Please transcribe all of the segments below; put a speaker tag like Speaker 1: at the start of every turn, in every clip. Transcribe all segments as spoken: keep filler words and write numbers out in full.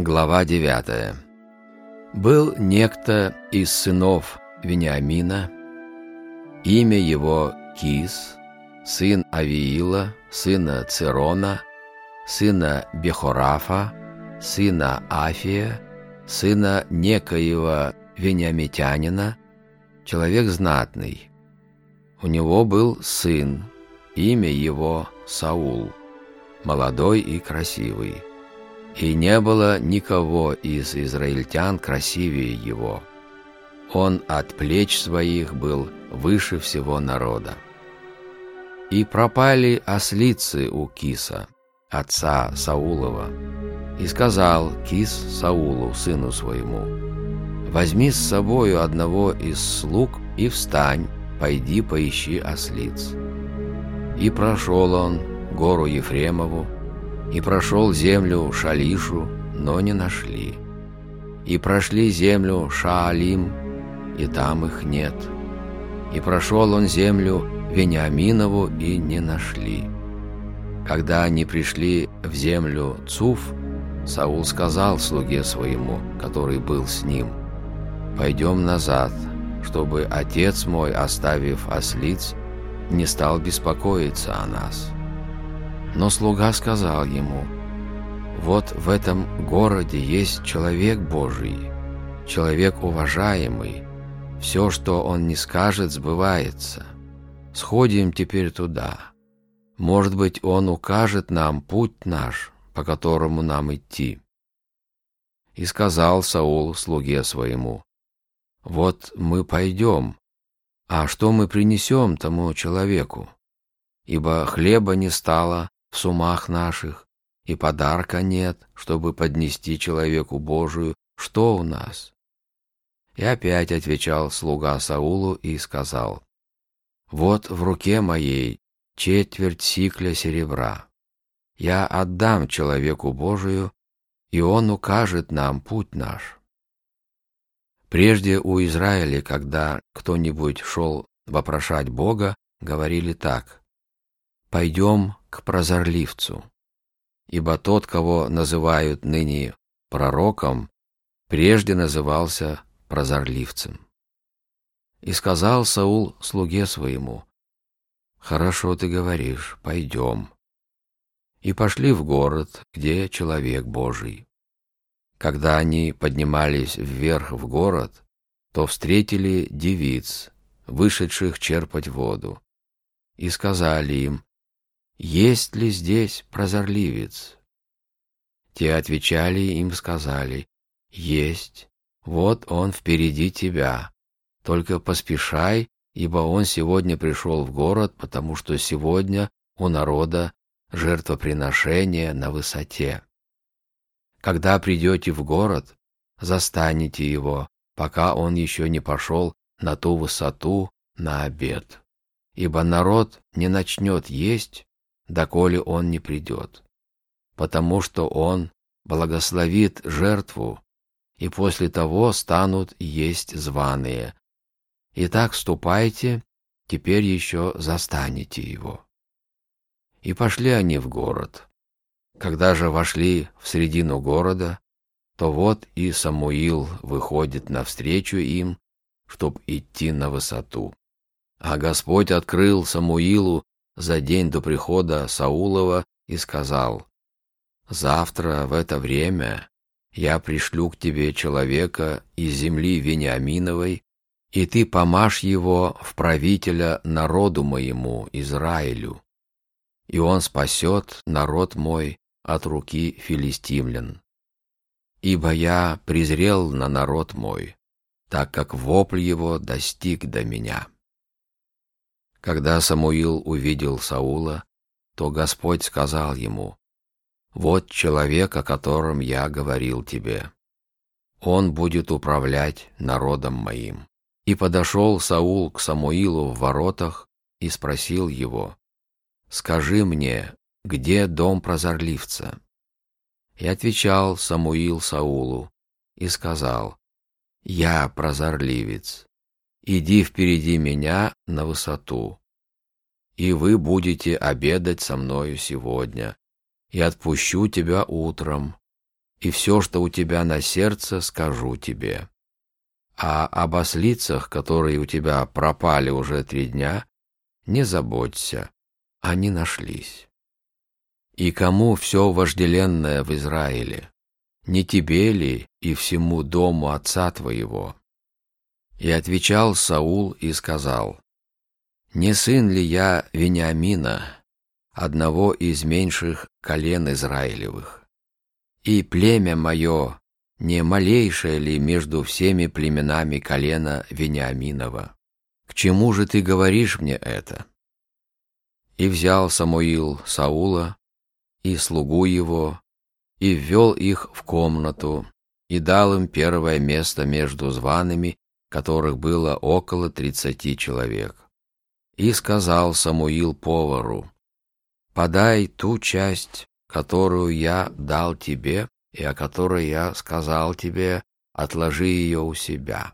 Speaker 1: Глава девятая. Был некто из сынов Вениамина, имя его Кис, сын Авиила, сына Цирона, сына Бехорафа, сына Афия, сына некоего вениамитянина, человек знатный. У него был сын, имя его Саул, молодой и красивый. И не было никого из израильтян красивее его. Он от плеч своих был выше всего народа. И пропали ослицы у Киса, отца Саулова. И сказал Кис Саулу, сыну своему: «Возьми с собою одного из слуг и встань, пойди поищи ослиц». И прошел он гору Ефремову, и прошел землю Шалишу, но не нашли. И прошли землю Шаалим, и там их нет. И прошел он землю Вениаминову, и не нашли. Когда они пришли в землю Цуф, Саул сказал слуге своему, который был с ним: «Пойдем назад, чтобы отец мой, оставив ослиц, не стал беспокоиться о нас». Но слуга сказал ему: «Вот в этом городе есть человек Божий, человек уважаемый, все, что он не скажет, сбывается. Сходим теперь туда. Может быть, он укажет нам путь наш, по которому нам идти». И сказал Саул слуге своему: «Вот мы пойдем, а что мы принесем тому человеку? Ибо хлеба не стало в сумах наших, и подарка нет, чтобы поднести человеку Божию. Что у нас?» И опять отвечал слуга Саулу и сказал: «Вот в руке моей четверть сикля серебра. Я отдам человеку Божию, и он укажет нам путь наш». Прежде у Израиля, когда кто-нибудь шел вопрошать Бога, говорили так: «Пойдем к прозорливцу», ибо тот, кого называют ныне пророком, прежде назывался прозорливцем. И сказал Саул слуге своему: «Хорошо ты говоришь, пойдем». И пошли в город, где человек Божий. Когда они поднимались вверх в город, то встретили девиц, вышедших черпать воду, и сказали им: «Есть ли здесь прозорливец?» Те отвечали им, сказали: «Есть, вот он впереди тебя, только поспешай, ибо он сегодня пришел в город, потому что сегодня у народа жертвоприношение на высоте. Когда придете в город, застанете его, пока он еще не пошел на ту высоту на обед, ибо народ не начнет есть, доколе он не придет, потому что он благословит жертву, и после того станут есть званые. Итак, ступайте, теперь еще застанете его». И пошли они в город. Когда же вошли в средину города, то вот и Самуил выходит навстречу им, чтоб идти на высоту. А Господь открыл Самуилу за день до прихода Саулова и сказал: «Завтра в это время я пришлю к тебе человека из земли Вениаминовой, и ты помажь его в правителя народу моему Израилю, и он спасет народ мой от руки филистимлян. Ибо я презрел на народ мой, так как вопль его достиг до меня». Когда Самуил увидел Саула, то Господь сказал ему: «Вот человек, о котором я говорил тебе. Он будет управлять народом моим». И подошел Саул к Самуилу в воротах и спросил его: «Скажи мне, где дом прозорливца?» И отвечал Самуил Саулу и сказал: «Я прозорливец. Иди впереди меня на высоту, и вы будете обедать со мною сегодня, и отпущу тебя утром, и все, что у тебя на сердце, скажу тебе. А об ослицах, которые у тебя пропали уже три дня, не заботься, они нашлись. И кому все вожделенное в Израиле? Не тебе ли и всему дому отца твоего?» И отвечал Саул и сказал: «Не сын ли я Вениамина, одного из меньших колен Израилевых? И племя мое не малейшее ли между всеми племенами колена Вениаминова? К чему же ты говоришь мне это?» И взял Самуил Саула и слугу его, и ввел их в комнату, и дал им первое место между зваными, которых было около тридцати человек. И сказал Самуил повару: «Подай ту часть, которую я дал тебе, и о которой я сказал тебе, отложи ее у себя».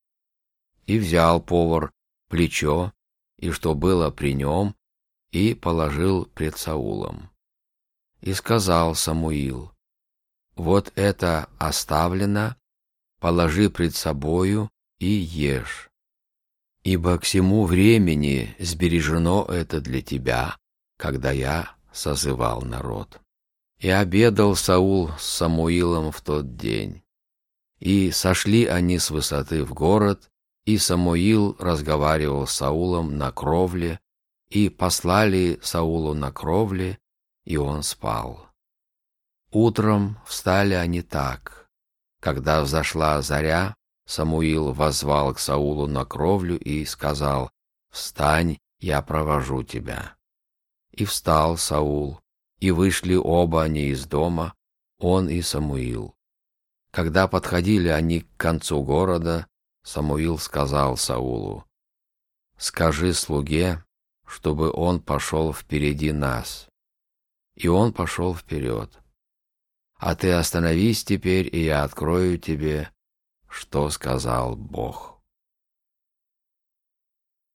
Speaker 1: И взял повар плечо, и что было при нем, и положил пред Саулом. И сказал Самуил: «Вот это оставлено, положи пред собою и ешь, ибо к сему времени сбережено это для тебя, когда я созывал народ». И обедал Саул с Самуилом в тот день. И сошли они с высоты в город, и Самуил разговаривал с Саулом на кровле, и послали Саулу на кровле, и он спал. Утром встали они так: когда взошла заря, Самуил воззвал к Саулу на кровлю и сказал: «Встань, я провожу тебя». И встал Саул, и вышли оба они из дома, он и Самуил. Когда подходили они к концу города, Самуил сказал Саулу: «Скажи слуге, чтобы он пошел впереди нас». И он пошел вперед. «А ты остановись теперь, и я открою тебе, что сказал Бог».